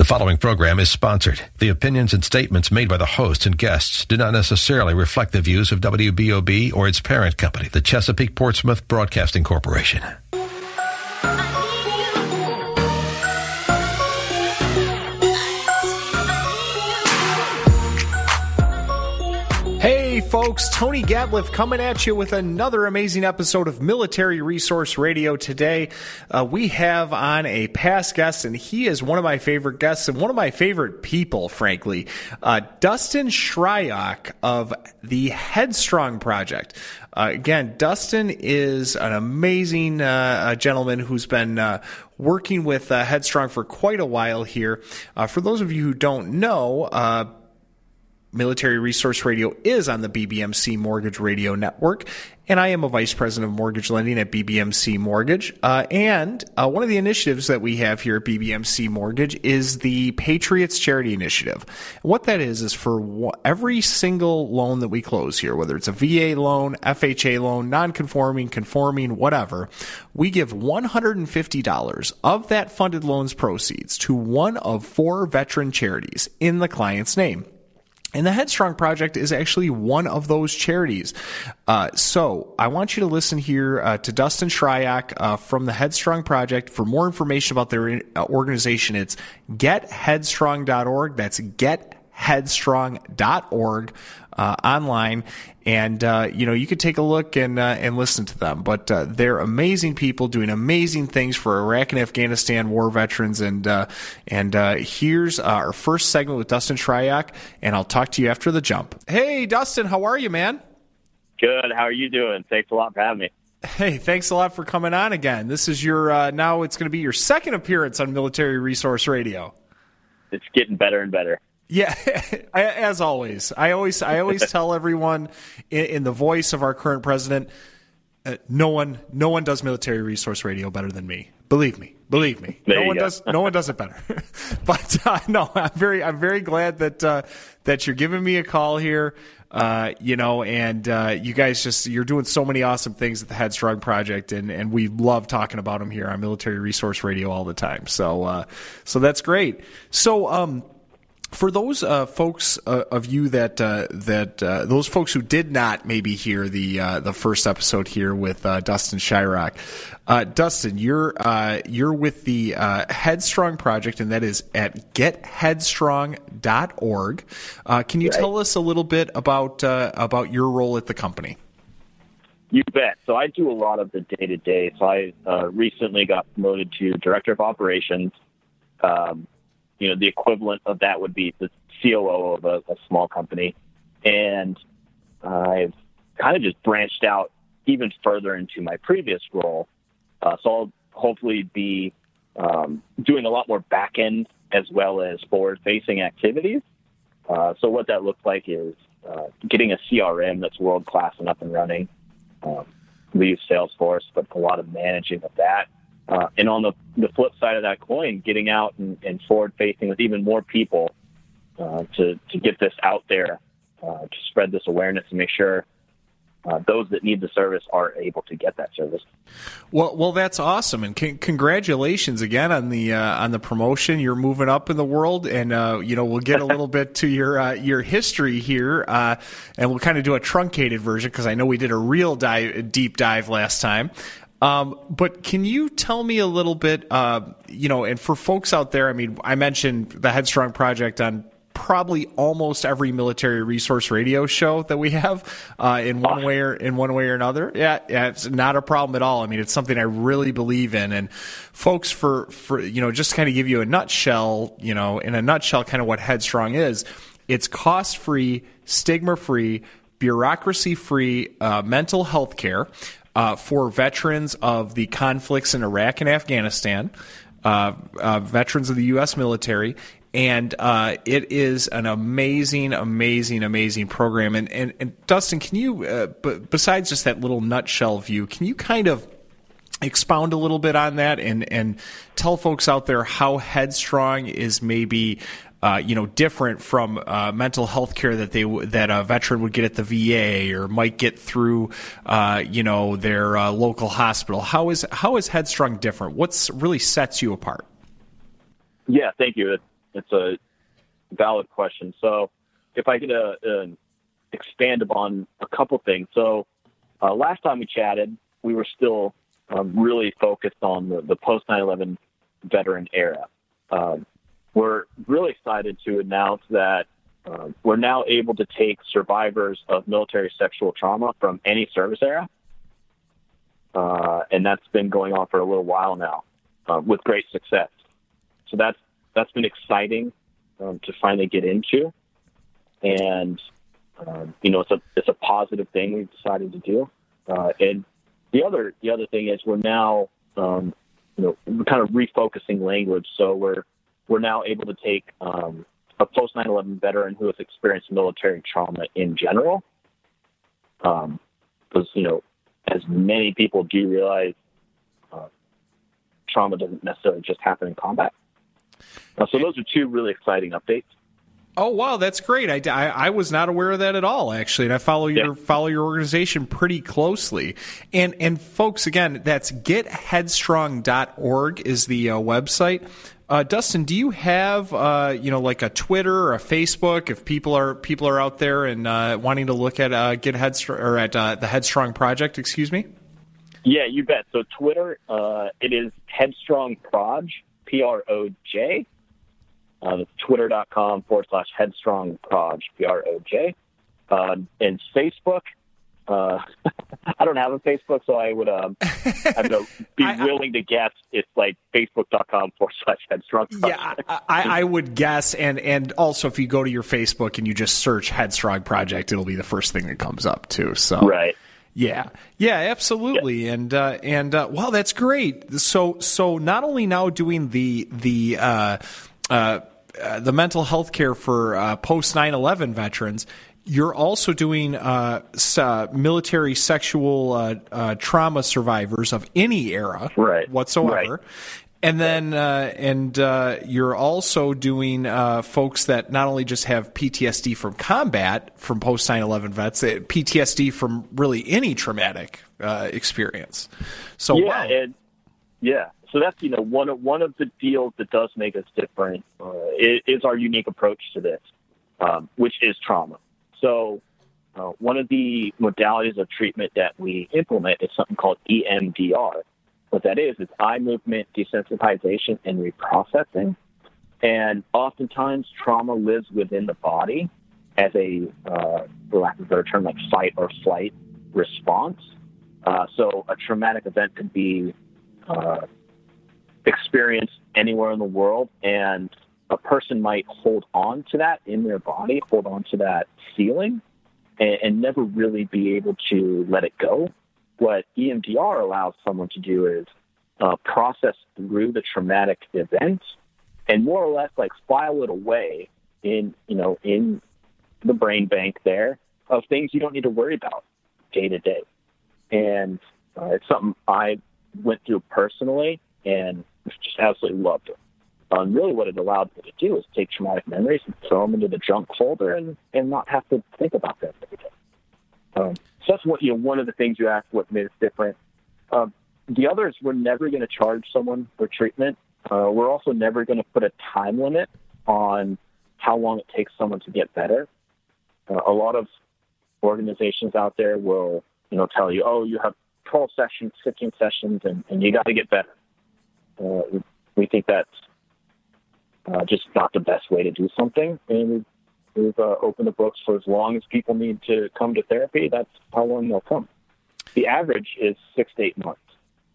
The following program is sponsored. The opinions and statements made by the hosts and guests do not necessarily reflect the views of WBOB or its parent company, the Chesapeake Portsmouth Broadcasting Corporation. Hey folks, Tony Gatliff coming at you with another amazing episode of Military Resource Radio today. We have on a past guest, and he is one of my favorite guests and one of my favorite people, frankly. Dustin Shryock of the Headstrong Project. Again, Dustin is an amazing gentleman who's been working with Headstrong for quite a while here. For those of you who don't know, Military Resource Radio is on the BBMC Mortgage Radio Network, and I am a Vice President of Mortgage Lending at BBMC Mortgage. And one of the initiatives that we have here at BBMC Mortgage is the Patriots Charity Initiative. What that is for every single loan that we close here, whether it's a VA loan, FHA loan, non-conforming, conforming, whatever, we give $150 of that funded loan's proceeds to one of 4 veteran charities in the client's name. And the Headstrong Project is actually one of those charities. So I want you to listen here to Dustin Shryock from the Headstrong Project. For more information about their organization, it's getheadstrong.org. That's getheadstrong.org online. And, you could take a look and listen to them. But they're amazing people doing amazing things for Iraq and Afghanistan war veterans. And here's our first segment with Dustin Shryock, and I'll talk to you after the jump. Hey, Dustin, how are you, man? Good. How are you doing? Thanks a lot for having me. Hey, thanks a lot for coming on again. This is your now it's going to be your second appearance on Military Resource Radio. It's getting better and better. Yeah, as always. I always tell everyone in the voice of our current president, no one does Military Resource Radio better than me. Believe me. No one does it better. But no, I'm very glad that you're giving me a call here. And you guys you're doing so many awesome things at the Headstrong Project, and we love talking about them here on Military Resource Radio all the time. So that's great. So for those folks of you that those folks who did not maybe hear the first episode here with Dustin Shryock, Dustin, you're with the Headstrong Project, and that is at getheadstrong.org. Can you tell us a little bit about your role at the company? You bet. So I do a lot of the day-to-day. So I recently got promoted to Director of Operations. The equivalent of that would be the COO of a small company. And I've kind of just branched out even further into my previous role. So I'll hopefully be doing a lot more back-end as well as forward-facing activities. So what that looks like is getting a CRM that's world-class and up and running. We use Salesforce, but a lot of managing of that. And on the flip side of that coin, getting out and forward-facing with even more people to get this out there, to spread this awareness and make sure those that need the service are able to get that service. Well, that's awesome, and congratulations again on the promotion. You're moving up in the world, and we'll get a little bit to your history here, and we'll kind of do a truncated version because I know we did a real deep dive last time. But can you tell me a little bit, and for folks out there, I mean, I mentioned the Headstrong Project on probably almost every Military Resource Radio show that we have in one way or another. Yeah, it's not a problem at all. I mean, it's something I really believe in. And folks, for just to kind of give you a nutshell, in a nutshell, kind of what Headstrong is, it's cost-free, stigma-free, bureaucracy-free mental health care for veterans of the conflicts in Iraq and Afghanistan, veterans of the U.S. military, and it is an amazing program. And Dustin, can you, besides just that little nutshell view, can you kind of expound a little bit on that and tell folks out there how Headstrong is maybe different from mental health care that a veteran would get at the VA or might get through their local hospital. How is Headstrong different? What's really sets you apart? Yeah, thank you. it's a valid question. So if I could expand upon a couple things. So last time we chatted, we were still really focused on the post 9/11 veteran era. We're really excited to announce that we're now able to take survivors of military sexual trauma from any service era. And that's been going on for a little while now with great success. So that's been exciting to finally get into. And, it's a positive thing we've decided to do. And the other thing is we're now, we're kind of refocusing language. So we're now able to take a post 9/11 veteran who has experienced military trauma in general. Because, as many people do realize, trauma doesn't necessarily just happen in combat. So those are two really exciting updates. Oh, wow, that's great. I was not aware of that at all, actually, and I follow your organization pretty closely. And folks, again, that's getheadstrong.org is the website. Dustin, do you have like a Twitter or a Facebook if people are out there and wanting to look at Get Headstrong or at the Headstrong Project? Excuse me. Yeah, you bet. So Twitter, it is Headstrong Proj, PROJ. Twitter.com/Headstrong Proj, PROJ. And Facebook. I don't have a Facebook, so I would be willing to guess it's like Facebook.com/Headstrong. Yeah, I would guess, and also if you go to your Facebook and you just search Headstrong Project, it'll be the first thing that comes up too. So right. Yeah, absolutely, yeah. And wow, that's great. So not only now doing the mental health care for post 9/11 veterans, you're also doing military sexual trauma survivors of any era whatsoever. Right. And then you're also doing folks that not only just have PTSD from combat, from post 9/11 vets, PTSD from really any traumatic experience. So yeah, wow. So that's one of the deals that does make us different is our unique approach to this, which is trauma. So one of the modalities of treatment that we implement is something called EMDR. What that is eye movement desensitization and reprocessing. And oftentimes trauma lives within the body as a, for lack of a better term, like fight or flight response. So a traumatic event could be experienced anywhere in the world, and a person might hold on to that in their body, hold on to that feeling, and never really be able to let it go. What EMDR allows someone to do is process through the traumatic event and more or less like file it away in the brain bank there of things you don't need to worry about day to day. And it's something I went through personally and just absolutely loved it. Really what it allowed me to do is take traumatic memories and throw them into the junk folder and not have to think about that every day. So that's one of the things you asked what made us different. The other is we're never going to charge someone for treatment. We're also never going to put a time limit on how long it takes someone to get better. A lot of organizations out there will, tell you, oh, you have 12 sessions, 15 sessions, and you got to get better. We think that's just not the best way to do something. And we've opened the books for as long as people need to come to therapy. That's how long they'll come. The average is 6 to 8 months.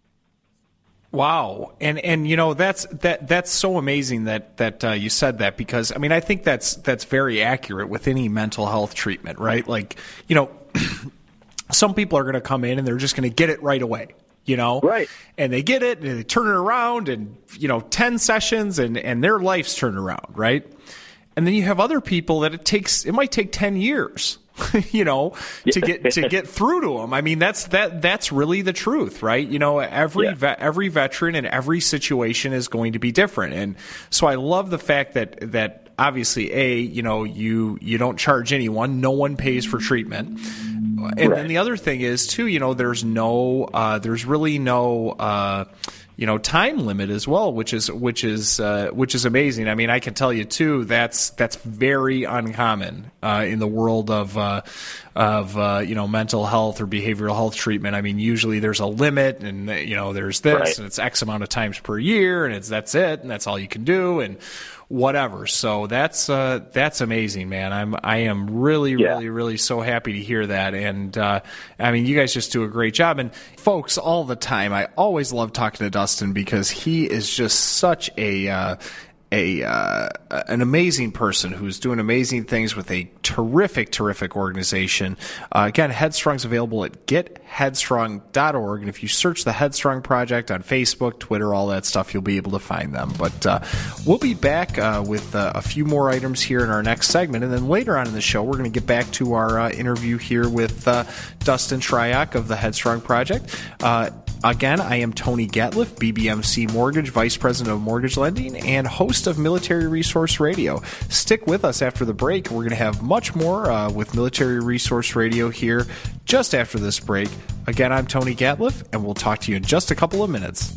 Wow, and that's so amazing that you said that, because I mean I think that's very accurate with any mental health treatment, right? Like some people are going to come in and they're just going to get it right away. Right. And they get it and they turn it around and 10 sessions and their life's turned around, right? And then you have other people that it might take 10 years, to get through to them. I mean, that's really the truth, right? Every veteran and every situation is going to be different. And so I love the fact that obviously, you don't charge anyone, no one pays for treatment. And then the other thing is too, there's really no time limit as well, which is amazing. I mean, I can tell you too, that's very uncommon in the world of mental health or behavioral health treatment. I mean, usually there's a limit, and there's this, right, and it's X amount of times per year, and that's it, and that's all you can do, and whatever. So that's amazing, man. I am really so happy to hear that. And I mean, you guys just do a great job. And folks, all the time, I always love talking to Dustin because he is just such an amazing person who's doing amazing things with a terrific organization. Again, Headstrong's available at getheadstrong.org, and if you search the Headstrong Project on Facebook, Twitter, all that stuff, you'll be able to find them. But we'll be back with a few more items here in our next segment, and then later on in the show, we're going to get back to our interview here with Dustin Shryock of the Headstrong Project. Again, I am Tony Gatliff, BBMC Mortgage, Vice President of Mortgage Lending, and host of Military Resource Radio. Stick with us after the break. We're going to have much more with Military Resource Radio here just after this break. Again, I'm Tony Gatliff, and we'll talk to you in just a couple of minutes.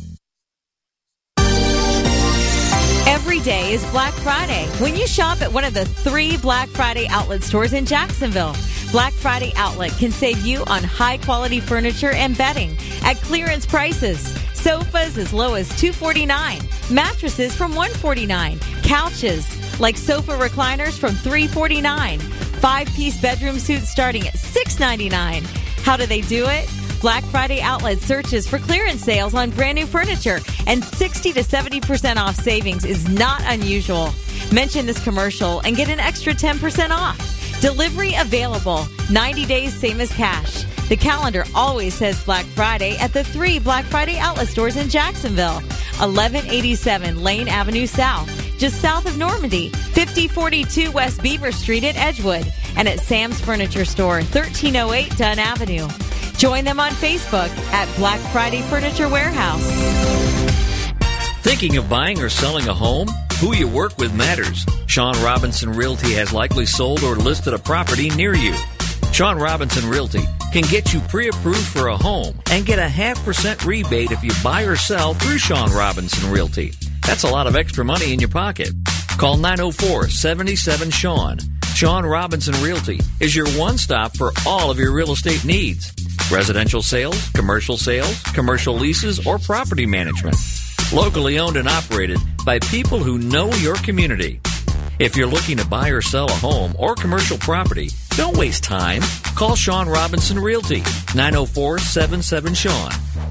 Every day is Black Friday when you shop at one of the 3 Black Friday outlet stores in Jacksonville. Black Friday Outlet can save you on high-quality furniture and bedding at clearance prices. Sofas as low as $249, mattresses from $149, couches like sofa recliners from $349, 5-piece bedroom suits starting at $699. How do they do it? Black Friday Outlet searches for clearance sales on brand new furniture, and 60 to 70% off savings is not unusual. Mention this commercial and get an extra 10% off. Delivery available. 90 days, same as cash. The calendar always says Black Friday at the 3 Black Friday Outlet stores in Jacksonville. 1187 Lane Avenue South, just south of Normandy. 5042 West Beaver Street at Edgewood. And at Sam's Furniture Store, 1308 Dunn Avenue. Join them on Facebook at Black Friday Furniture Warehouse. Thinking of buying or selling a home? Who you work with matters. Sean Robinson Realty has likely sold or listed a property near you. Sean Robinson Realty can get you pre-approved for a home and get a 0.5% rebate if you buy or sell through Sean Robinson Realty. That's a lot of extra money in your pocket. Call 904-77-SEAN. Sean Robinson Realty is your one-stop for all of your real estate needs. Residential sales, commercial leases, or property management. Locally owned and operated by people who know your community. If you're looking to buy or sell a home or commercial property, don't waste time. Call Sean Robinson Realty, 904-77-SEAN,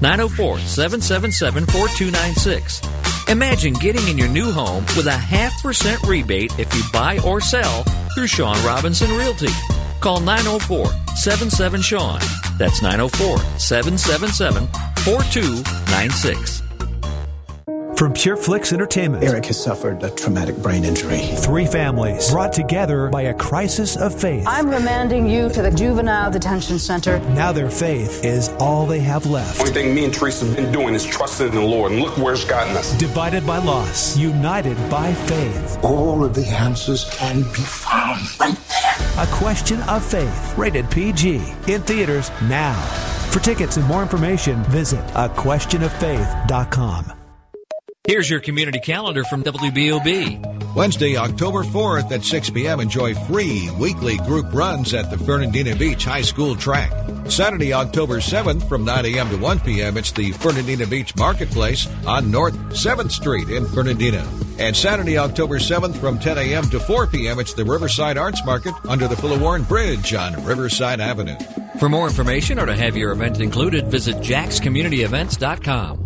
904-777-4296. Imagine getting in your new home with a 0.5% rebate if you buy or sell through Sean Robinson Realty. Call 904-77-SEAN. That's 904-777-4296. From PureFlix Entertainment, Eric has suffered a traumatic brain injury. 3 families brought together by a crisis of faith. I'm remanding you to the Juvenile Detention Center. Now their faith is all they have left. The only thing me and Teresa have been doing is trusting in the Lord, and look where it's gotten us. Divided by loss, united by faith. All of the answers can be found right there. A Question of Faith, rated PG, in theaters now. For tickets and more information, visit aquestionoffaith.com. Here's your community calendar from WBOB. Wednesday, October 4th at 6 p.m. Enjoy free weekly group runs at the Fernandina Beach High School track. Saturday, October 7th from 9 a.m. to 1 p.m. It's the Fernandina Beach Marketplace on North 7th Street in Fernandina. And Saturday, October 7th from 10 a.m. to 4 p.m. It's the Riverside Arts Market under the Philowarren Bridge on Riverside Avenue. For more information or to have your event included, visit jackscommunityevents.com.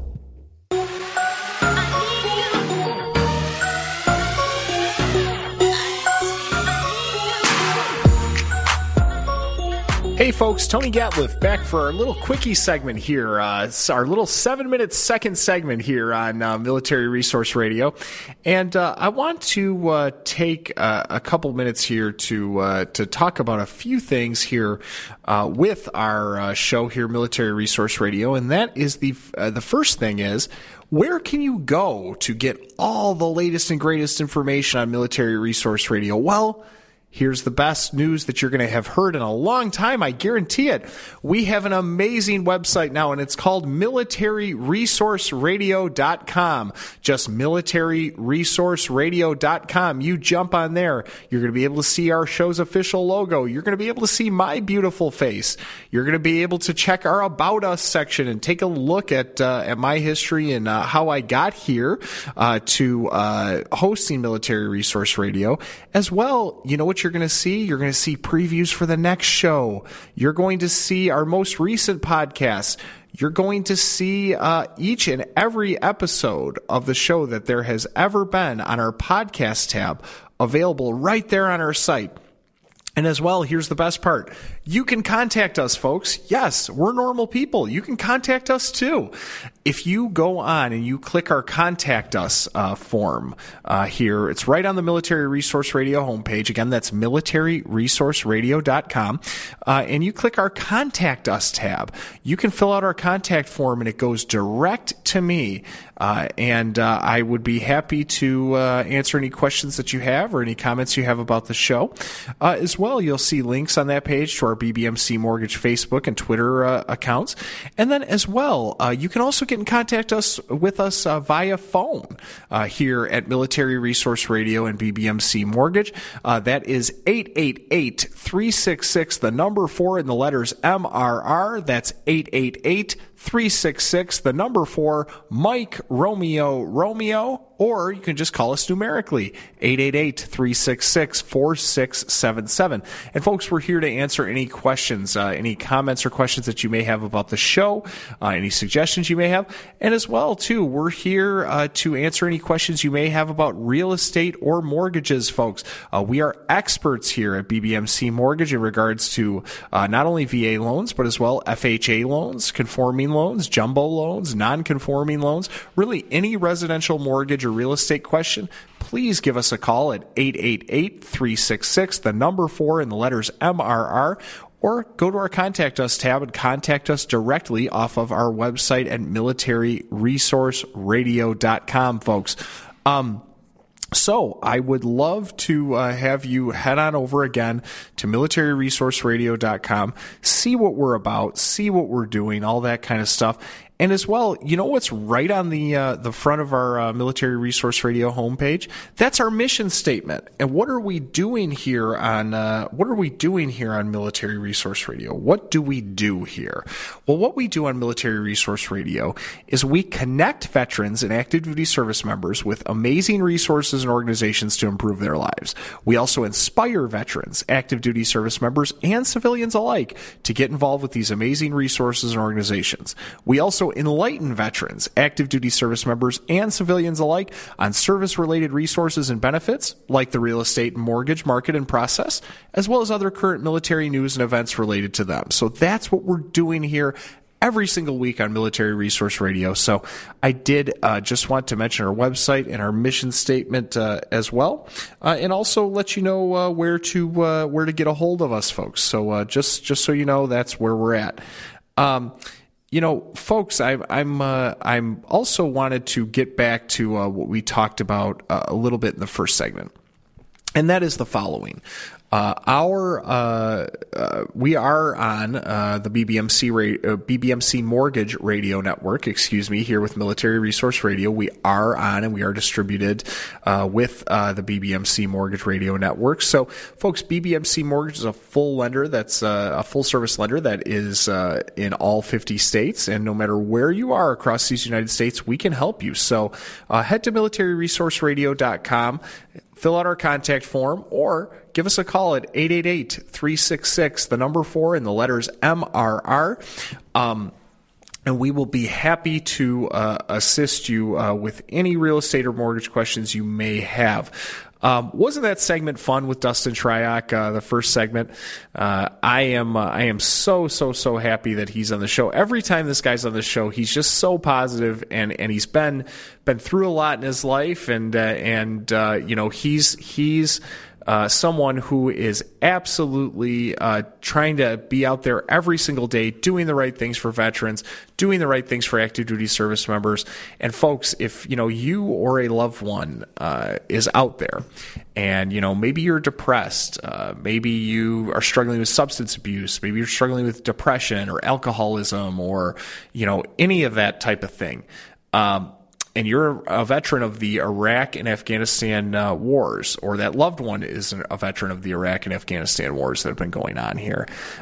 Hey folks, Tony Gatliff back for our little quickie segment here. It's our little 7-minute second segment here on Military Resource Radio. And I want to take a couple minutes here to talk about a few things here with our show here, Military Resource Radio. And that is the first thing is, where can you go to get all the latest and greatest information on Military Resource Radio? Well, Here's the best news that you're going to have heard in a long time. I guarantee it. We have an amazing website now, and it's called militaryresourceradio.com. Just militaryresourceradio.com. You jump on there. You're going to be able to see our show's official logo. You're going to be able to see my beautiful face. You're going to be able to check our About Us section and take a look at my history and how I got here to hosting Military Resource Radio. As well, you know what you're going to see? You're going to see previews for the next show. You're going to see our most recent podcasts. You're going to see each and every episode of the show that there has ever been on our podcast tab available right there on our site. And as well, here's the best part. You can contact us, folks. Yes, we're normal people. You can contact us too. If you go on and you click our Contact Us form here, it's right on the Military Resource Radio homepage. Again, that's militaryresourceradio.com. And you click our Contact Us tab. You can fill out our contact form, and it goes direct to me. And I would be happy to answer any questions that you have or any comments you have about the show. As well, you'll see links on that page to our BBMC Mortgage Facebook and Twitter accounts. And then as well, you can also get in contact with us via phone here at Military Resource Radio and BBMC Mortgage. That is 888-366, the number 4 in the letters MRR. That's 888-366, the number 4, Mike Romeo Romeo. Or you can just call us numerically, 888-366-4677. And folks, we're here to answer any questions, any comments or questions that you may have about the show, any suggestions you may have. And as well, too, we're here to answer any questions you may have about real estate or mortgages, folks. We are experts here at BBMC Mortgage in regards to not only VA loans, but as well FHA loans, conforming loans, jumbo loans, non-conforming loans, really any residential mortgage or real estate question. Please give us a call at 888-366, the number 4 in the letters MRR, or go to our Contact Us tab and contact us directly off of our website at militaryresourceradio.com, folks. So I would love to have you head on over again to militaryresourceradio.com, see what we're about, see what we're doing, all that kind of stuff. And as well, you know what's right on the front of our Military Resource Radio homepage? That's our mission statement. And what are we doing here on Military Resource Radio? What do we do here? Well, what we do on Military Resource Radio is we connect veterans and active duty service members with amazing resources and organizations to improve their lives. We also inspire veterans, active duty service members, and civilians alike to get involved with these amazing resources and organizations. We also enlighten veterans, active duty service members, and civilians alike on service-related resources and benefits, like the real estate and mortgage market and process, as well as other current military news and events related to them. So that's what we're doing here every single week on Military Resource Radio. So I did just want to mention our website and our mission statement as well, and also let you know where to get a hold of us, folks. So just so you know, that's where we're at. You know, folks, I'm also wanted to get back to what we talked about a little bit in the first segment, and that is the following. We are on the BBMC Mortgage Radio Network, here with Military Resource Radio. We are on and we are distributed with the BBMC Mortgage Radio Network. So, folks, BBMC Mortgage is a full lender that's a full-service lender that is in all 50 states, and no matter where you are across these United States, we can help you. So, head to militaryresourceradio.com. Fill out our contact form, or give us a call at 888-366, the number 4 in the letters MRR. And we will be happy to assist you with any real estate or mortgage questions you may have. Wasn't that segment fun with Dustin Tryock, the first segment? I am so happy that he's on the show. Every time this guy's on the show, he's just so positive, and he's been through a lot in his life, and you know, he's someone who is absolutely trying to be out there every single day, doing the right things for veterans, doing the right things for active duty service members. And folks, if you or a loved one is out there, and maybe you're depressed, maybe you are struggling with substance abuse, maybe you're struggling with depression or alcoholism, or any of that type of thing. And you're a veteran of the Iraq and Afghanistan wars, or that loved one is a veteran of the Iraq and Afghanistan wars that have been going on here,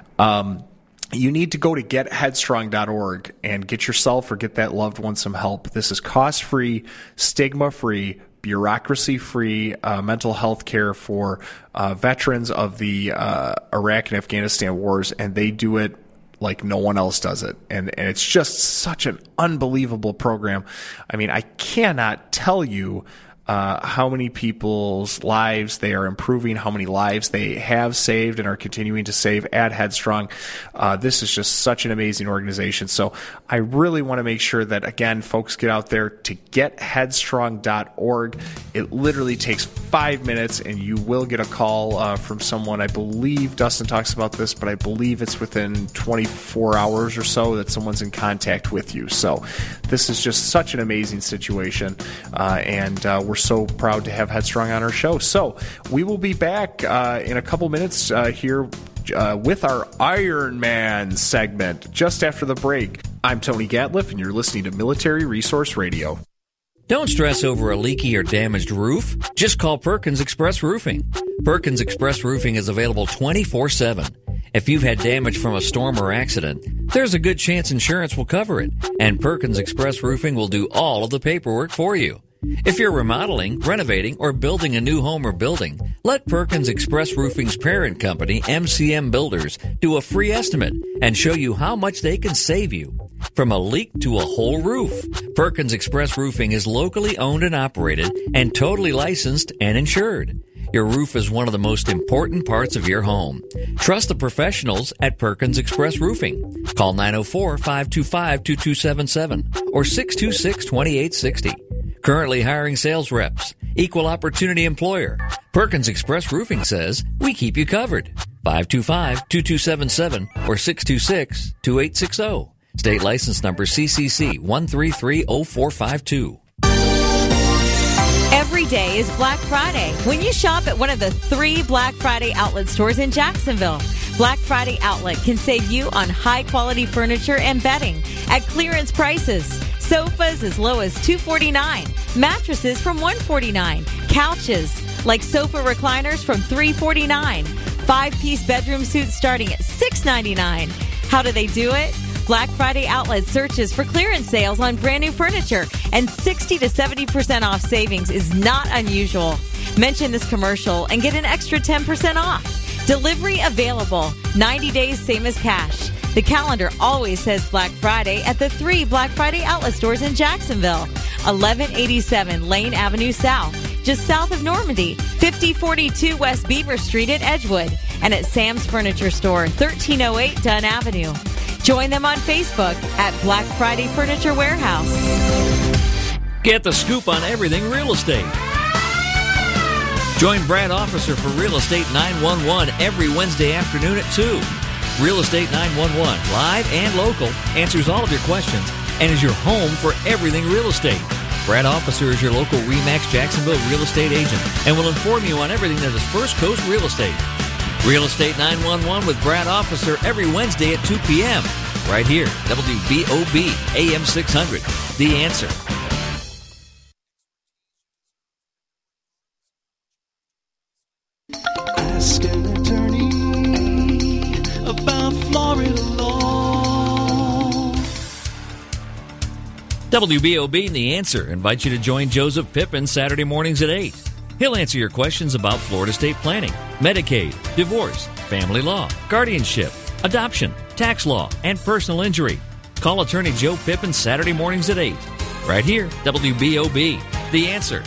you need to go to getheadstrong.org and get yourself or get that loved one some help. This is cost-free, stigma-free, bureaucracy-free mental health care for veterans of the Iraq and Afghanistan wars, and they do it like no one else does it. And it's just such an unbelievable program. I mean, I cannot tell you how many people's lives they are improving, how many lives they have saved and are continuing to save at Headstrong. This is just such an amazing organization. So I really want to make sure that, again, folks get out there to getheadstrong.org. It literally takes 5 minutes, and you will get a call from someone. I believe Dustin talks about this, but I believe it's within 24 hours or so that someone's in contact with you. So this is just such an amazing situation, and we're so proud to have Headstrong on our show. So we will be back in a couple minutes here with our Iron Man segment just after the break. I'm Tony Gatliff, and you're listening to Military Resource Radio. Don't stress over a leaky or damaged roof. Just call Perkins Express Roofing. Perkins Express Roofing is available 24/7. If you've had damage from a storm or accident, there's a good chance insurance will cover it, and Perkins Express Roofing will do all of the paperwork for you. If you're remodeling, renovating, or building a new home or building, let Perkins Express Roofing's parent company, MCM Builders, do a free estimate and show you how much they can save you. From a leak to a whole roof, Perkins Express Roofing is locally owned and operated and totally licensed and insured. Your roof is one of the most important parts of your home. Trust the professionals at Perkins Express Roofing. Call 904-525-2277 or 626-2860. Currently hiring sales reps. Equal opportunity employer. Perkins Express Roofing says we keep you covered. 525-2277 or 626-2860. State license number CCC 1330452. Every day is Black Friday when you shop at one of the 3 Black Friday outlet stores in Jacksonville. Black Friday Outlet can save you on high-quality furniture and bedding at clearance prices. Sofas as low as $249, mattresses from $149, couches like sofa recliners from $349, 5-piece bedroom suits starting at $699. How do they do it? Black Friday Outlet searches for clearance sales on brand new furniture, and 60 to 70% off savings is not unusual. Mention this commercial and get an extra 10% off. Delivery available. 90 days, same as cash. The calendar always says Black Friday at the 3 Black Friday outlet stores in Jacksonville. 1187 Lane Avenue South, just south of Normandy. 5042 West Beaver Street at Edgewood. And at Sam's Furniture Store, 1308 Dunn Avenue. Join them on Facebook at Black Friday Furniture Warehouse. Get the scoop on everything real estate. Join Brad Officer for Real Estate 911 every Wednesday afternoon at 2. Real Estate 911, live and local, answers all of your questions and is your home for everything real estate. Brad Officer is your local RE/MAX Jacksonville real estate agent and will inform you on everything that is First Coast real estate. Real Estate 911 with Brad Officer every Wednesday at 2 p.m. right here, WBOB AM 600. The Answer. Ask an attorney about Florida law. WBOB and The Answer invite you to join Joseph Pippin Saturday mornings at 8. He'll answer your questions about Florida state planning, Medicaid, divorce, family law, guardianship, adoption, tax law, and personal injury. Call attorney Joe Pippin Saturday mornings at 8. Right here, WBOB. The Answer.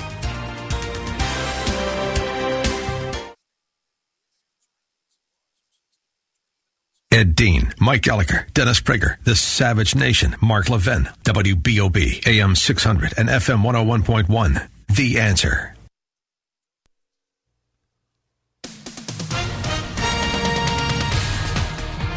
Ed Dean, Mike Gallagher, Dennis Prager, The Savage Nation, Mark Levin, WBOB, AM 600 and FM 101.1. The Answer.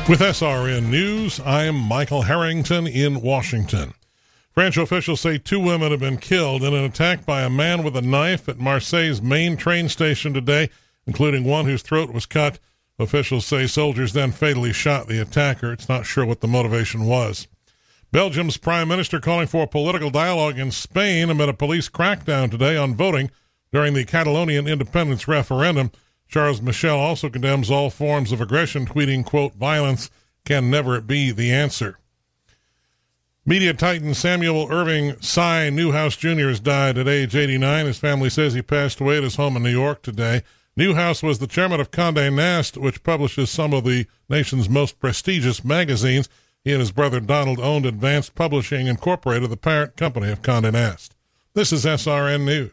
With SRN News, I'm Michael Harrington in Washington. French officials say 2 women have been killed in an attack by a man with a knife at Marseille's main train station today, including one whose throat was cut. Officials say soldiers then fatally shot the attacker. It's not sure what the motivation was. Belgium's prime minister calling for political dialogue in Spain amid a police crackdown today on voting during the Catalonian independence referendum. Charles Michel also condemns all forms of aggression, tweeting, quote, "Violence can never be the answer." Media titan Samuel Irving Cy Newhouse Jr. has died at age 89. His family says he passed away at his home in New York today. Newhouse was the chairman of Condé Nast, which publishes some of the nation's most prestigious magazines. He and his brother Donald owned Advanced Publishing Incorporated, the parent company of Condé Nast. This is SRN News.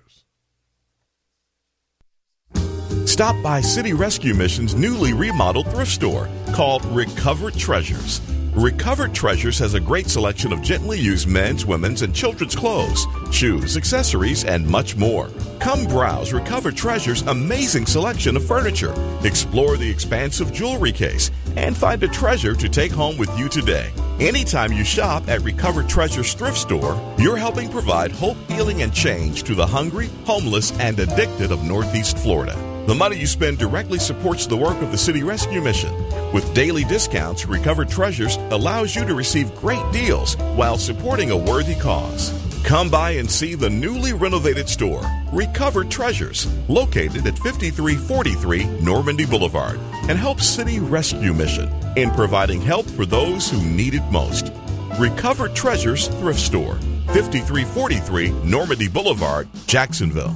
Stop by City Rescue Mission's newly remodeled thrift store called Recovered Treasures. Recovered Treasures has a great selection of gently used men's, women's, and children's clothes, shoes, accessories, and much more. Come browse Recovered Treasures' amazing selection of furniture, explore the expansive jewelry case, and find a treasure to take home with you today. Anytime you shop at Recovered Treasures thrift store, you're helping provide hope, healing, and change to the hungry, homeless, and addicted of Northeast Florida. The money you spend directly supports the work of the City Rescue Mission. With daily discounts, Recovered Treasures allows you to receive great deals while supporting a worthy cause. Come by and see the newly renovated store, Recovered Treasures, located at 5343 Normandy Boulevard, and help City Rescue Mission in providing help for those who need it most. Recovered Treasures Thrift Store, 5343 Normandy Boulevard, Jacksonville.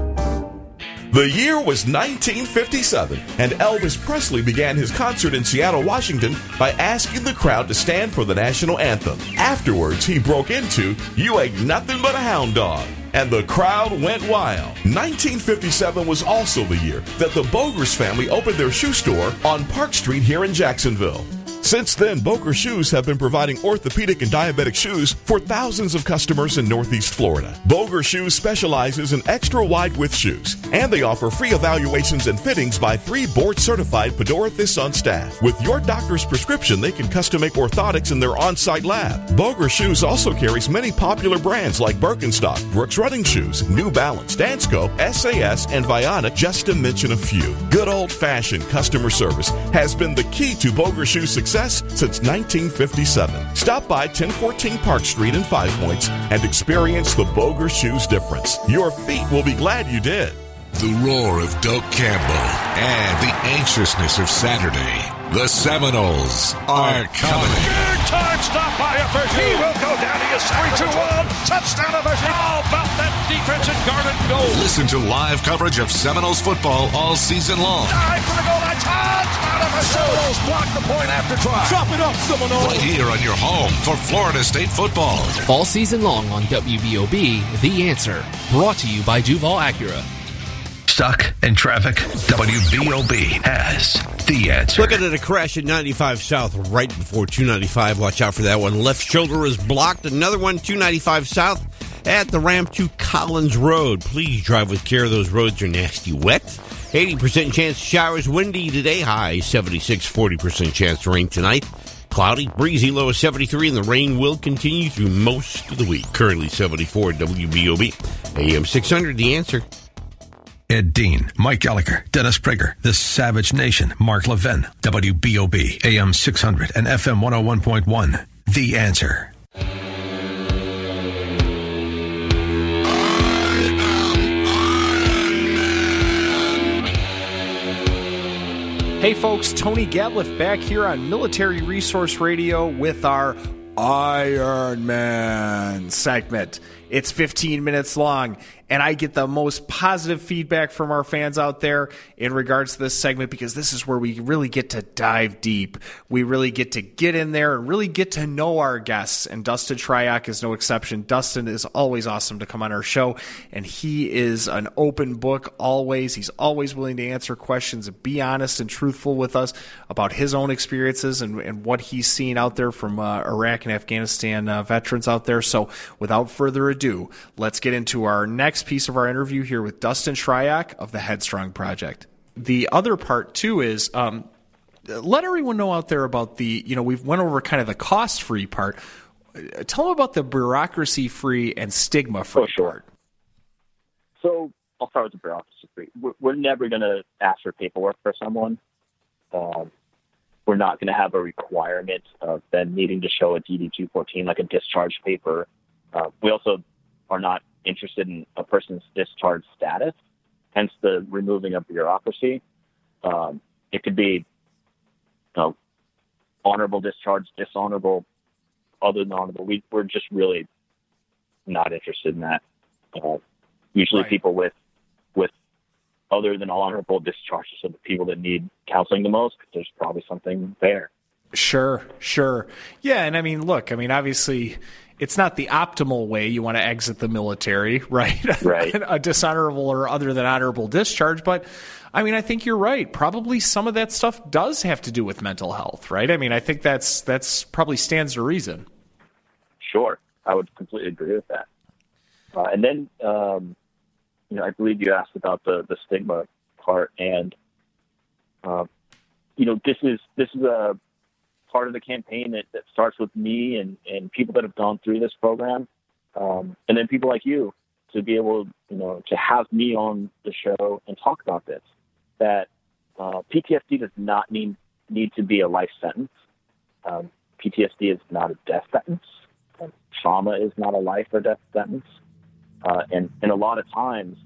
The year was 1957, and Elvis Presley began his concert in Seattle, Washington, by asking the crowd to stand for the national anthem. Afterwards, he broke into "You Ain't Nothing But a Hound Dog," and the crowd went wild. 1957 was also the year that the Bogers family opened their shoe store on Park Street here in Jacksonville. Since then, Boger Shoes have been providing orthopedic and diabetic shoes for thousands of customers in Northeast Florida. Boger Shoes specializes in extra wide width shoes, and they offer free evaluations and fittings by 3 board-certified podologists on staff. With your doctor's prescription, they can custom make orthotics in their on-site lab. Boger Shoes also carries many popular brands like Birkenstock, Brooks Running Shoes, New Balance, Dansko, SAS, and Vionic, just to mention a few. Good old-fashioned customer service has been the key to Boger Shoes' success since 1957. Stop by 1014 Park Street in 5 Points and experience the Boger Shoes difference. Your feet will be glad you did. The roar of Doak Campbell and the anxiousness of Saturday. The Seminoles are coming. Big time stop by Effergy. He will go down. He is 3-2-1. Touchdown Effergy. How about that defense and guarded goal? Listen to live coverage of Seminoles football all season long. Dive for the goal line. Touchdown Effergy. Seminoles block the point after try. Chop it up, Seminoles. Right here on your home for Florida State football. All season long on WBOB, The Answer. Brought to you by Duval Acura. Stuck in traffic? WBOB has The Answer. Looking at a crash at 95 South right before 295. Watch out for that one. Left shoulder is blocked. Another one, 295 South at the ramp to Collins Road. Please drive with care. Those roads are nasty wet. 80% chance of showers. Windy today. High 76, 40% chance of rain tonight. Cloudy, breezy, low of 73, and the rain will continue through most of the week. Currently 74 WBOB. AM 600, The Answer. Ed Dean, Mike Gallagher, Dennis Prager, The Savage Nation, Mark Levin, WBOB, AM 600 and FM 101.1. The Answer. Hey folks, Tony Gatliff back here on Military Resource Radio with our Iron Man segment. It's 15 minutes long, and I get the most positive feedback from our fans out there in regards to this segment because this is where we really get to dive deep. We really get to get in there and really get to know our guests, and Dustin Tryock is no exception. Dustin is always awesome to come on our show, and he is an open book always. He's always willing to answer questions and be honest and truthful with us about his own experiences and what he's seen out there from Iraq and Afghanistan veterans out there. So without further ado, let's get into our next piece of our interview here with Dustin Tryock of the Headstrong Project. The other part, too, is let everyone know out there about we've went over kind of the cost-free part. Tell them about the bureaucracy-free and stigma-free part. So I'll start with the bureaucracy-free. We're never going to ask for paperwork for someone. We're not going to have a requirement of them needing to show a DD-214, like a discharge paper. We also are not interested in a person's discharge status, hence the removing of bureaucracy. It could be honorable discharge, dishonorable, other than honorable. We're just really not interested in that. Usually right. People with other than honorable discharges are the people that need counseling the most, because there's probably something there. Sure. Yeah, and obviously it's not the optimal way you want to exit the military, right? Right. A dishonorable or other than honorable discharge, but I think you're right. Probably some of that stuff does have to do with mental health, right? I think that's probably stands to reason. Sure. I would completely agree with that. And then, I believe you asked about the stigma part, and this is a part of the campaign that starts with me and people that have gone through this program, and then people like you to be able, to have me on the show and talk about this. That PTSD does not need to be a life sentence. PTSD is not a death sentence. Trauma is not a life or death sentence. And a lot of times,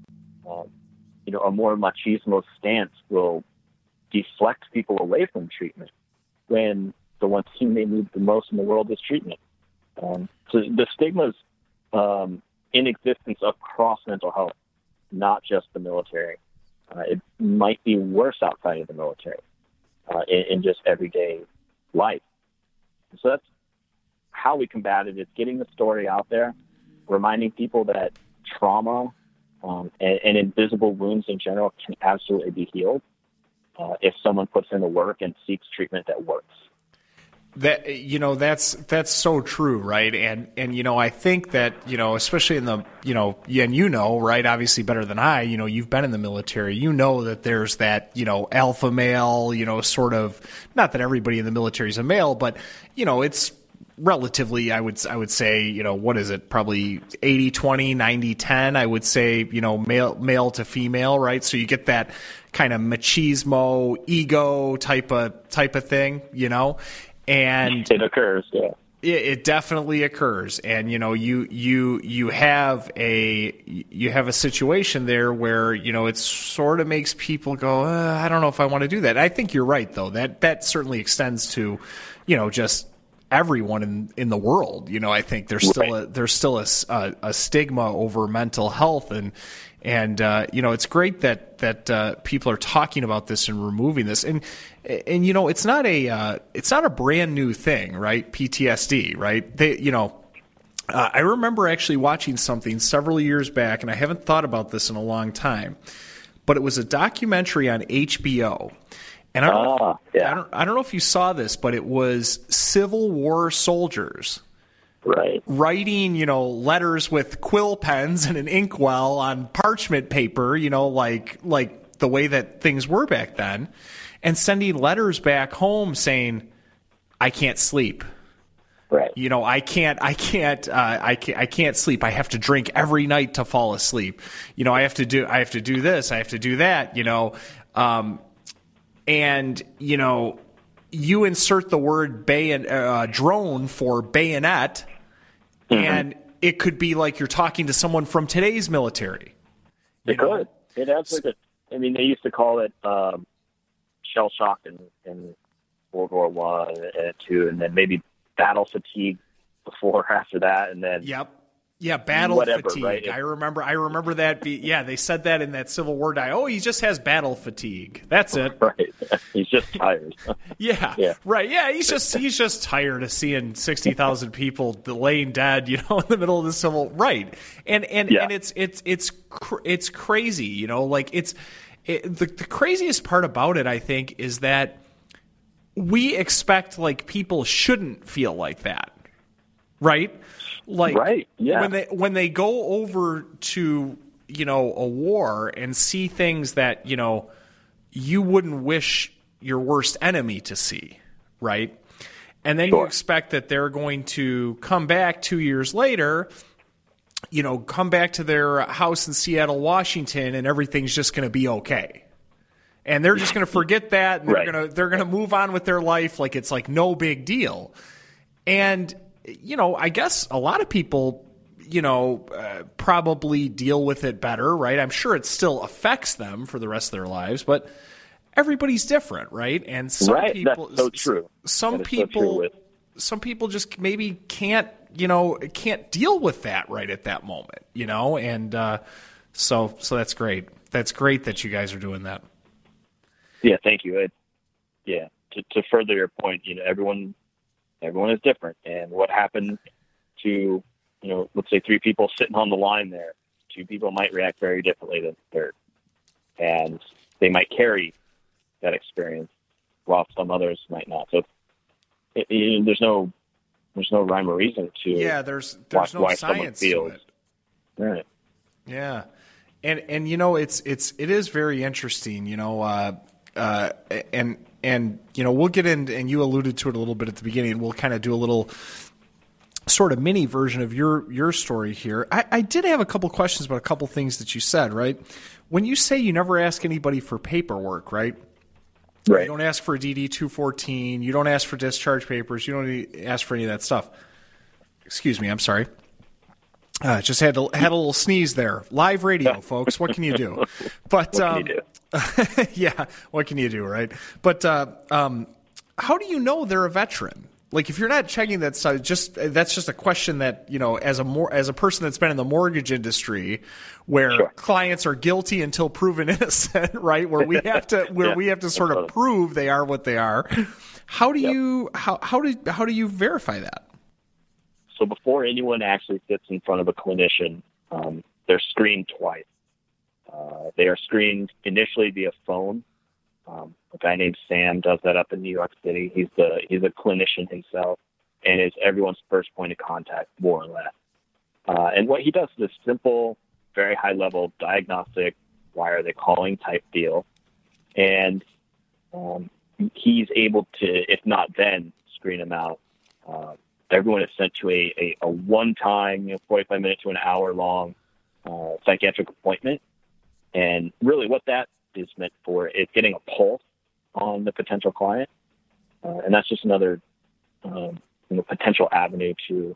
a more machismo stance will deflect people away from treatment when the one thing they need the most in the world is treatment. So the stigma's in existence across mental health, not just the military. It might be worse outside of the military, in just everyday life. So that's how we combat it, is getting the story out there, reminding people that trauma and invisible wounds in general can absolutely be healed if someone puts in the work and seeks treatment that works. That's so true, right? And I think that, especially in the, and right, obviously better than I, you've been in the military, that there's that, alpha male, sort of, not that everybody in the military is a male, but, it's relatively, I would say, what is it? Probably 80-20, 90-10, I would say, male to female, right? So you get that kind of machismo, ego type of thing, and it occurs, yeah. It definitely occurs, and you have a situation there where it sort of makes people go, I don't know if I want to do that. I think you're right, though. That certainly extends to just everyone in the world. I think there's still a stigma over mental health, and it's great that people are talking about this and removing this, and it's not a brand new thing, right? PTSD, right? I remember actually watching something several years back, and I haven't thought about this in a long time, but it was a documentary on HBO. And I don't know if you saw this, but it was Civil War soldiers, right, writing letters with quill pens and an inkwell on parchment paper, like the way that things were back then, and sending letters back home saying, "I can't sleep." Right. I can't sleep. I have to drink every night to fall asleep. I have to do this. I have to do that. And, you insert the word drone for bayonet, and it could be like you're talking to someone from today's military. It could. It absolutely could. They used to call it shell shock in World War I and II, and then maybe battle fatigue before or after that, and then... Yep. Yeah, battle fatigue. Right? I remember that. They said that in that Civil War die. Oh, he just has battle fatigue. That's it. Right. He's just tired. Yeah. Right. Yeah, he's just tired of seeing 60,000 people laying dead, in the middle of the civil. Right. And it's crazy. The craziest part about it, I think, is that we expect people shouldn't feel like that. Right. Right, yeah. When they go over to a war and see things that you wouldn't wish your worst enemy to see, right? And then you expect that they're going to come back 2 years later, come back to their house in Seattle, Washington, and everything's just going to be okay. And they're just going to forget that, and they're going to move on with their life like it's like no big deal. And, I guess a lot of people, probably deal with it better, right? I'm sure it still affects them for the rest of their lives, but everybody's different, right? And some people, that's so true. Some people just maybe can't deal with that right at that moment, and so that's great. That's great that you guys are doing that. Yeah, thank you. To further your point, everyone is different, and what happened to let's say 3 people sitting on the line there, 2 people might react very differently than the third, and they might carry that experience while some others might not. So there's no rhyme or reason to there's no science to it. Right. Yeah. And it is very interesting, and we'll get in, and you alluded to it a little bit at the beginning. We'll kind of do a little sort of mini version of your story here. I did have a couple questions about a couple things that you said, right? When you say you never ask anybody for paperwork, right? Right. You don't ask for a DD-214. You don't ask for discharge papers. You don't ask for any of that stuff. Excuse me. I'm sorry. Just had a little sneeze there. Live radio, folks. What can you do? But what can you do? Yeah, what can you do, right? But how do you know they're a veteran? Like, if you're not checking that stuff, that's just a question that, as a person that's been in the mortgage industry, where clients are guilty until proven innocent, right? Where we have to sort of prove they are what they are. How do you verify that? So before anyone actually sits in front of a clinician, they're screened twice. They are screened initially via phone. A guy named Sam does that up in New York City. He's a clinician himself, and is everyone's first point of contact, more or less. And what he does is a simple, very high-level diagnostic, why are they calling type deal. And he's able to, if not then, screen them out. Everyone is sent to a one-time, 45-minute to an hour-long psychiatric appointment. And really what that is meant for is getting a pulse on the potential client. And that's just another potential avenue to,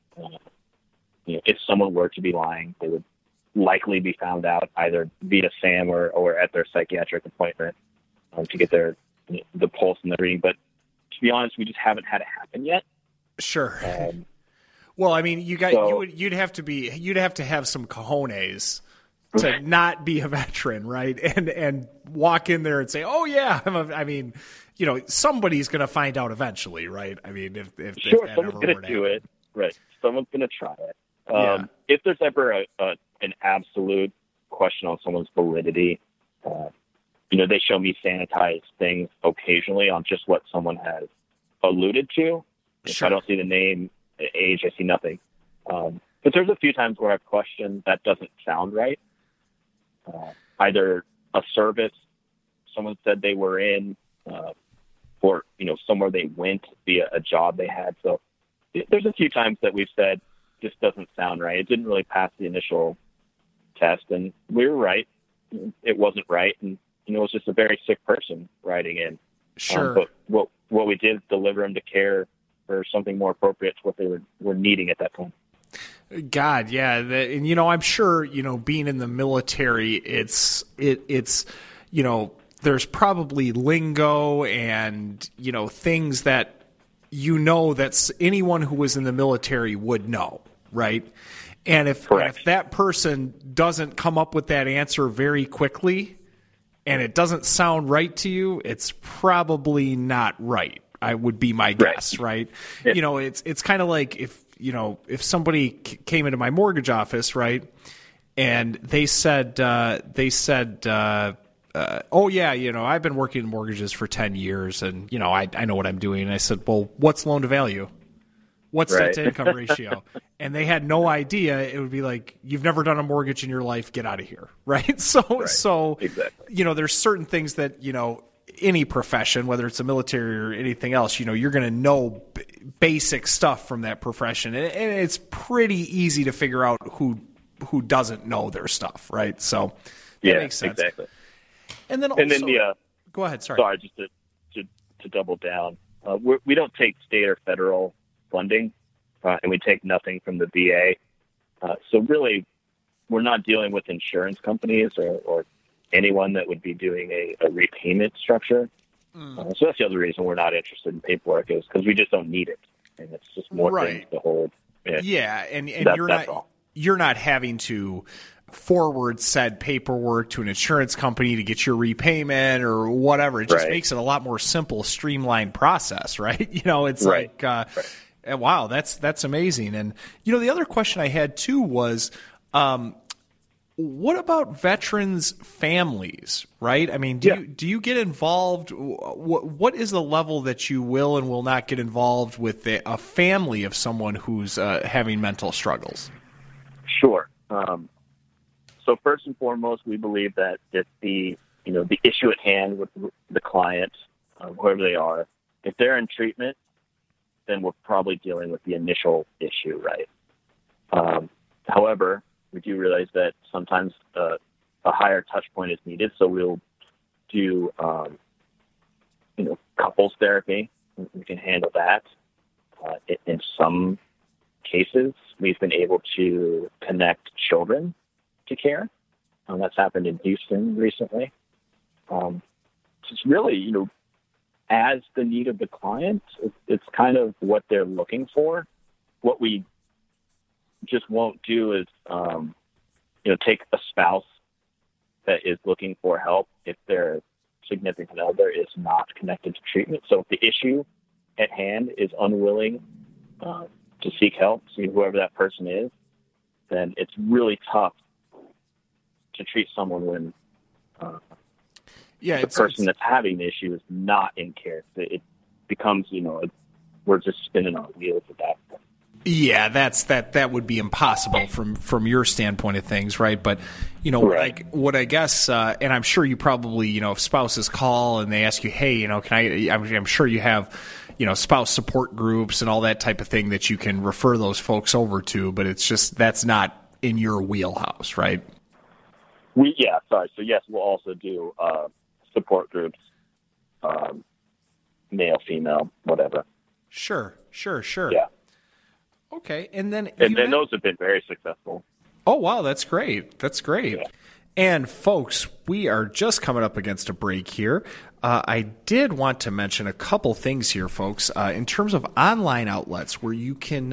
if someone were to be lying, they would likely be found out either via Sam or at their psychiatric appointment to get the pulse and the reading. But to be honest, we just haven't had it happen yet. Sure. Well, I mean, you'd have to have some cojones to not be a veteran, right? And walk in there and say, "Oh yeah, somebody's going to find out eventually, right?" I mean, if someone's going to do it, right? Someone's going to try it. If there's ever an absolute question on someone's validity, they show me sanitized things occasionally on just what someone has alluded to. If I don't see the name, age, I see nothing. But there's a few times where I've questioned that doesn't sound right. Either a service someone said they were in, or somewhere they went via a job they had. So there's a few times that we've said this doesn't sound right. It didn't really pass the initial test, and we were right. It wasn't right, and it was just a very sick person writing in. Sure. But what we did is deliver them to care for something more appropriate to what they were needing at that point. God, yeah, and I'm sure being in the military, it's there's probably lingo and things that that's anyone who was in the military would know, right? And if that person doesn't come up with that answer very quickly, and it doesn't sound right to you, it's probably not right. I would be my guess, right? Yeah. It's kind of like if somebody came into my mortgage office, right, and they said, oh yeah, I've been working in mortgages for 10 years, and I know what I'm doing. And I said, well, what's loan to value? What's debt to income ratio? And they had no idea. It would be like, you've never done a mortgage in your life. Get out of here, right? So exactly. There's certain things that any profession, whether it's the military or anything else, you're going to know basic stuff from that profession, and it's pretty easy to figure out who doesn't know their stuff, right? So that makes sense. Exactly. And then go ahead. Sorry, just to double down, we don't take state or federal funding, and we take nothing from the VA. So really, we're not dealing with insurance companies or anyone that would be doing a repayment structure. So that's the other reason we're not interested in paperwork, is because we just don't need it, and it's just more things to hold. Yeah, and you're not having to forward said paperwork to an insurance company to get your repayment or whatever. It just makes it a lot more simple, streamlined process, right? It's like, wow, that's amazing. And the other question I had too was, what about veterans' families, right? I mean, do you get involved? What is the level that you will and will not get involved with a family of someone who's having mental struggles? Sure. So first and foremost, we believe that if the issue at hand with the client, whoever they are, if they're in treatment, then we're probably dealing with the initial issue, right? However, we do realize that sometimes a higher touch point is needed, so we'll do couples therapy. We can handle that. In some cases, we've been able to connect children to care. That's happened in Houston recently. It's really, as the need of the client, it's kind of what they're looking for. What we just won't do is, take a spouse that is looking for help if their significant other is not connected to treatment. So if the issue at hand is unwilling to seek help, see whoever that person is, then it's really tough to treat someone when the person that's having the issue is not in care. It becomes, we're just spinning our wheels at that point. Yeah, that would be impossible from your standpoint of things, right? But what I guess, and I'm sure you probably, if spouses call and they ask you, hey, I'm sure you have, spouse support groups and all that type of thing that you can refer those folks over to, but it's just that's not in your wheelhouse, right? So yes, we'll also do support groups, male, female, whatever. Sure. Yeah. Okay, and then those have been very successful. Oh wow, that's great. Yeah. And folks, we are just coming up against a break here. I did want to mention a couple things here, folks, in terms of online outlets where you can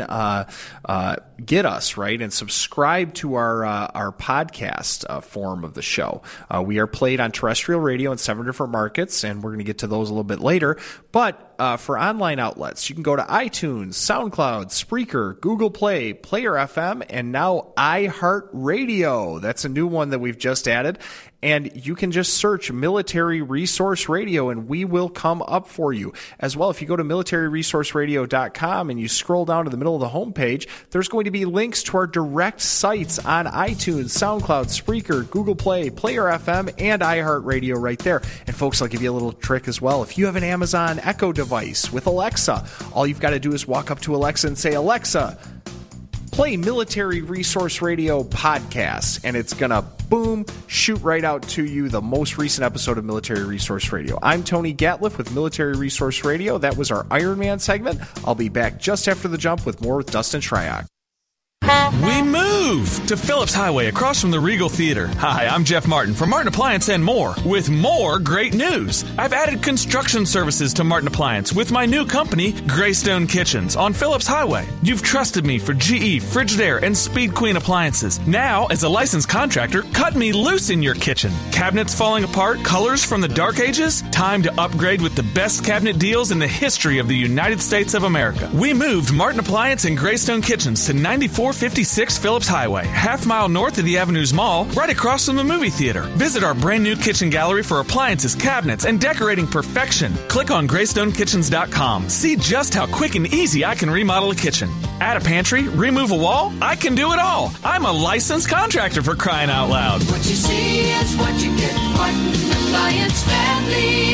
get us, right, and subscribe to our podcast form of the show. We are played on terrestrial radio in 7 different markets, and we're going to get to those a little bit later. But for online outlets, you can go to iTunes, SoundCloud, Spreaker, Google Play, Player FM, and now iHeartRadio. That's a new one that we've just added. And you can just search Military Resource Radio, and we will come up for you. As well, if you go to militaryresourceradio.com and you scroll down to the middle of the homepage, there's going to be links to our direct sites on iTunes, SoundCloud, Spreaker, Google Play, Player FM, and iHeartRadio right there. And folks, I'll give you a little trick as well. If you have an Amazon Echo device with Alexa, all you've got to do is walk up to Alexa and say, Alexa, play Military Resource Radio podcast, and it's going to, boom, shoot right out to you the most recent episode of Military Resource Radio. I'm Tony Gatliff with Military Resource Radio. That was our Iron Man segment. I'll be back just after the jump with more with Dustin Shryock. We moved to Phillips Highway across from the Regal Theater. Hi, I'm Jeff Martin from Martin Appliance and More with more great news. I've added construction services to Martin Appliance with my new company, Greystone Kitchens, on Phillips Highway. You've trusted me for GE, Frigidaire, and Speed Queen appliances. Now, as a licensed contractor, cut me loose in your kitchen. Cabinets falling apart, colors from the dark ages? Time to upgrade with the best cabinet deals in the history of the United States of America. We moved Martin Appliance and Greystone Kitchens to 9456 Phillips Highway, half-mile north of the Avenues Mall, right across from the movie theater. Visit our brand-new kitchen gallery for appliances, cabinets, and decorating perfection. Click on GreysstoneKitchens.com. See just how quick and easy I can remodel a kitchen. Add a pantry, remove a wall, I can do it all. I'm a licensed contractor, for crying out loud. What you see is what you get. Martin Appliance Family.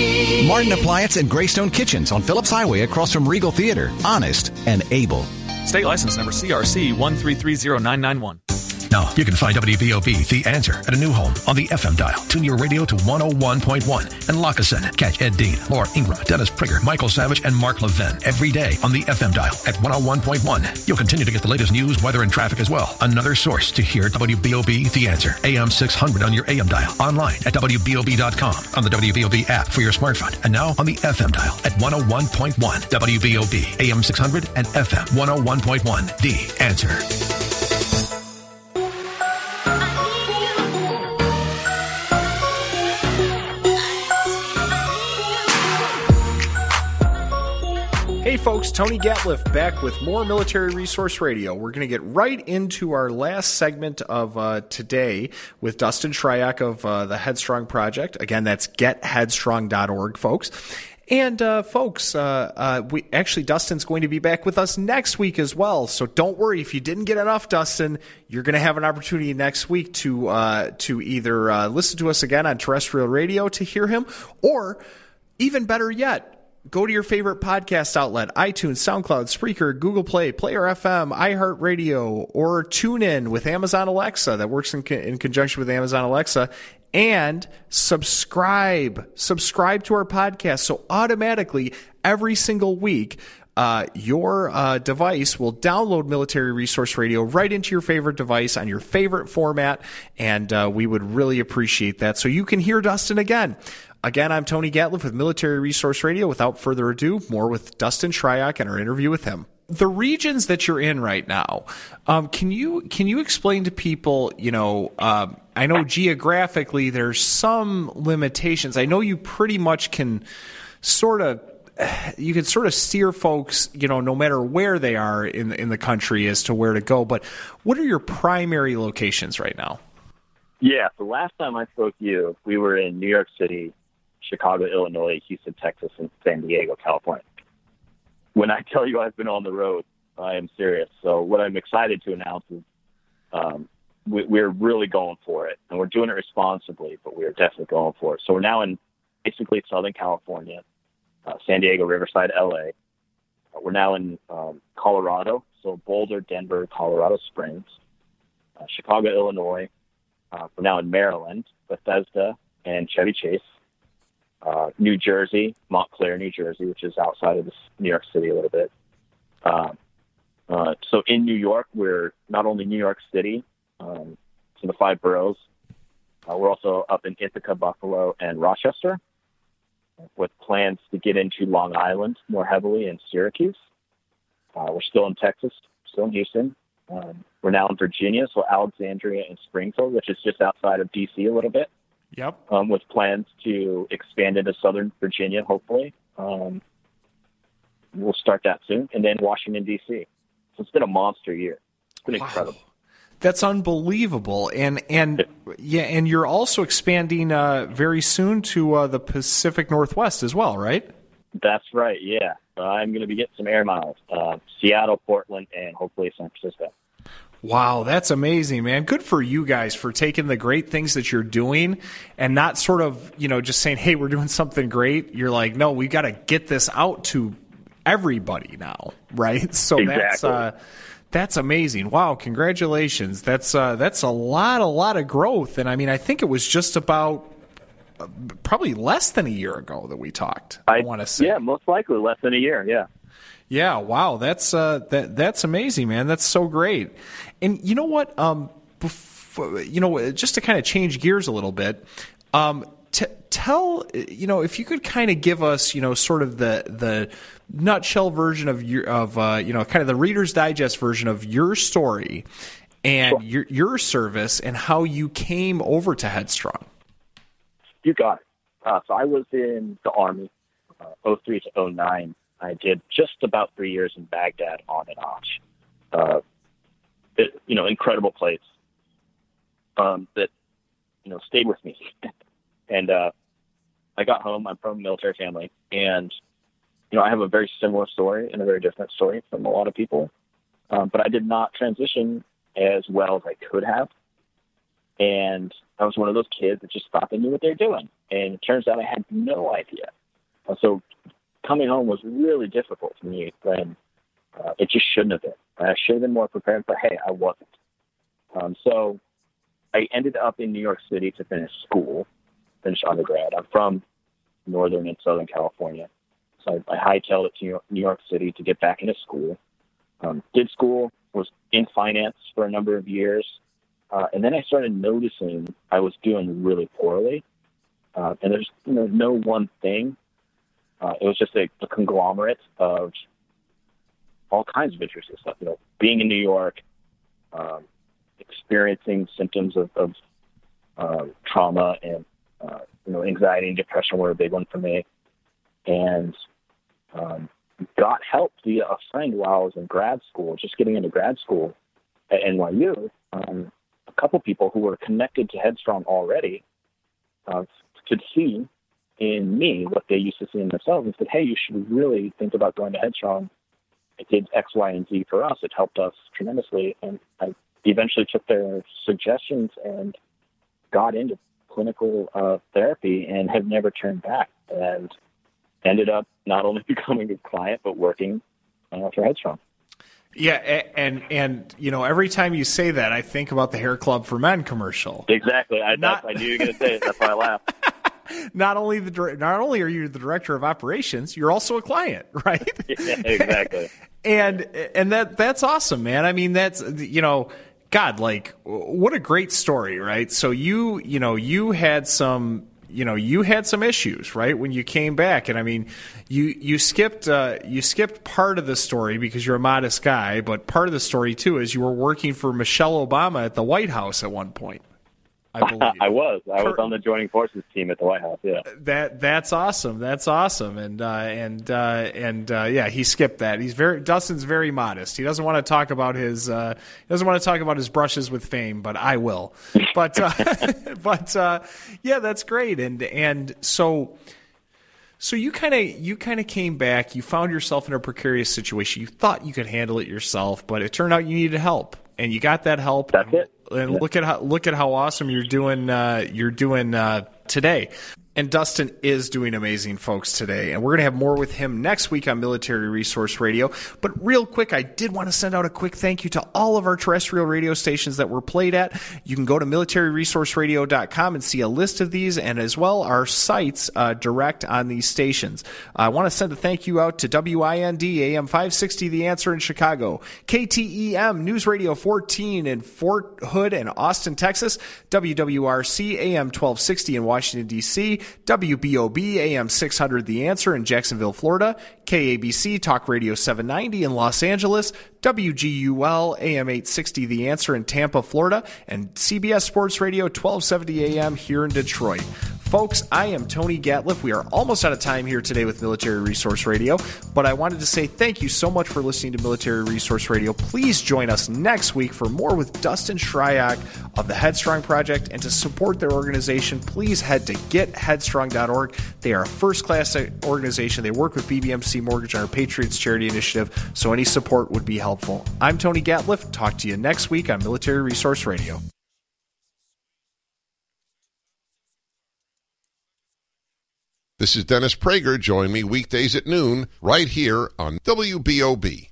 Martin Appliance and Greystone Kitchens on Phillips Highway across from Regal Theater. Honest and able. State license number CRC 1330991. Now, you can find WBOB The Answer at a new home on the FM dial. Tune your radio to 101.1 and Lockeson. Catch Ed Dean, Laura Ingram, Dennis Prigger, Michael Savage, and Mark Levin every day on the FM dial at 101.1. You'll continue to get the latest news, weather, and traffic as well. Another source to hear WBOB The Answer. AM 600 on your AM dial. Online at WBOB.com. On the WBOB app for your smartphone. And now on the FM dial at 101.1. WBOB. AM 600 and FM 101.1. The Answer. Hey folks, Tony Gatliff back with more Military Resource Radio. We're going to get right into our last segment of today with Dustin Shryock of the Headstrong Project. Again, that's getheadstrong.org, folks. And folks, Dustin's going to be back with us next week as well. So don't worry if you didn't get enough, Dustin. You're going to have an opportunity next week to either listen to us again on terrestrial radio to hear him, or even better yet, go to your favorite podcast outlet, iTunes, SoundCloud, Spreaker, Google Play, Player FM, iHeartRadio, or TuneIn with Amazon Alexa. That works in conjunction with Amazon Alexa. And subscribe to our podcast. So automatically, every single week, your device will download Military Resource Radio right into your favorite device on your favorite format. And we would really appreciate that. So you can hear Dustin again. Again, I'm Tony Gatliff with Military Resource Radio. Without further ado, more with Dustin Shryock and our interview with him. The regions that you're in right now, can you explain to people, I know geographically there's some limitations. I know you pretty much can sort of steer folks, no matter where they are in the country as to where to go. But what are your primary locations right now? Yeah, the last time I spoke to you, we were in New York City, Chicago, Illinois, Houston, Texas, and San Diego, California. When I tell you I've been on the road, I am serious. So what I'm excited to announce is we're really going for it, and we're doing it responsibly, but we're definitely going for it. So we're now in basically Southern California, San Diego, Riverside, LA. We're now in Colorado, so Boulder, Denver, Colorado Springs, Chicago, Illinois. We're now in Maryland, Bethesda, and Chevy Chase. New Jersey, Montclair, New Jersey, which is outside of New York City a little bit. So in New York, we're not only New York City, so the 5 boroughs, we're also up in Ithaca, Buffalo, and Rochester, with plans to get into Long Island more heavily and Syracuse. We're still in Texas, still in Houston. We're now in Virginia, so Alexandria and Springfield, which is just outside of D.C. a little bit. Yep. With plans to expand into Southern Virginia, hopefully. We'll start that soon. And then Washington, D.C. So it's been a monster year. It's been incredible. That's unbelievable. And you're also expanding very soon to the Pacific Northwest as well, right? That's right, yeah. I'm going to be getting some air miles. Seattle, Portland, and hopefully San Francisco. Wow, that's amazing, man. Good for you guys for taking the great things that you're doing and not sort of, just saying, hey, we're doing something great. You're like, no, we got to get this out to everybody now, right? So exactly. That's amazing. Wow, congratulations. That's a lot of growth. And I think it was just about probably less than a year ago that we talked, I want to say. Yeah, most likely less than a year, yeah. Yeah, wow, that's amazing, man. That's so great. And you know what? Just to kind of change gears a little bit, tell if you could kind of give us sort of the nutshell version of kind of the Reader's Digest version of your story and your service and how you came over to Headstrong. You got it. So I was in the Army, 03 to 09. I did just about 3 years in Baghdad on and off. Incredible place that, stayed with me. And I got home. I'm from a military family. And, I have a very similar story and a very different story from a lot of people. But I did not transition as well as I could have. And I was one of those kids that just thought they knew what they were doing. And it turns out I had no idea. So coming home was really difficult for me when it just shouldn't have been. I should have been more prepared, but hey, I wasn't. So I ended up in New York City to finish undergrad. I'm from Northern and Southern California. So I hightailed it to New York City to get back into school. Did school, was in finance for a number of years. And then I started noticing I was doing really poorly. And there's no one thing. It was just a conglomerate of all kinds of interesting stuff. Being in New York, experiencing symptoms of trauma and anxiety and depression were a big one for me, and got help via a friend while I was in grad school, just getting into grad school at NYU. A couple people who were connected to Headstrong already could see in me what they used to see in themselves and said, hey, you should really think about going to Headstrong. It did X, Y, and Z for us. It helped us tremendously. And I eventually took their suggestions and got into clinical therapy and have never turned back, and ended up not only becoming a client, but working for Headstrong. Yeah, and every time you say that, I think about the Hair Club for Men commercial. Exactly. I knew you were going to say it. That's why I laughed. Not only are you the director of operations, you're also a client, right? Yeah, exactly. and that's awesome, man. I mean, that's God, like, what a great story, right? So you had some issues, right, when you came back, and I mean, you skipped part of the story because you're a modest guy, but part of the story too is you were working for Michelle Obama at the White House at one point. I believe. I was on the joining forces team at the White House. Yeah, that's awesome. That's awesome. And yeah, he skipped that. Dustin's very modest. He doesn't want to talk about his brushes with fame, but I will. But yeah, that's great. And so you kind of came back. You found yourself in a precarious situation. You thought you could handle it yourself, but it turned out you needed help, and you got that help. That's it. And look at how awesome you're doing today. And Dustin is doing amazing, folks, today. And we're going to have more with him next week on Military Resource Radio. But real quick, I did want to send out a quick thank you to all of our terrestrial radio stations that were played at. You can go to militaryresourceradio.com and see a list of these, and as well our sites direct on these stations. I want to send a thank you out to WIND AM 560 The Answer in Chicago, KTEM News Radio 14 in Fort Hood and Austin, Texas, WWRC AM 1260 in Washington, D.C., WBOB AM 600 The Answer in Jacksonville, Florida, KABC Talk Radio 790 in Los Angeles, WGUL AM 860 The Answer in Tampa, Florida, and CBS Sports Radio 1270 AM here in Detroit. Folks, I am Tony Gatliff. We are almost out of time here today with Military Resource Radio, but I wanted to say thank you so much for listening to Military Resource Radio. Please join us next week for more with Dustin Shryock of the Headstrong Project, and to support their organization, please head to getheadstrong.org. They are a first-class organization. They work with BBMC Mortgage on our Patriots Charity Initiative, so any support would be helpful. I'm Tony Gatliff. Talk to you next week on Military Resource Radio. This is Dennis Prager. Join me weekdays at noon right here on WBOB.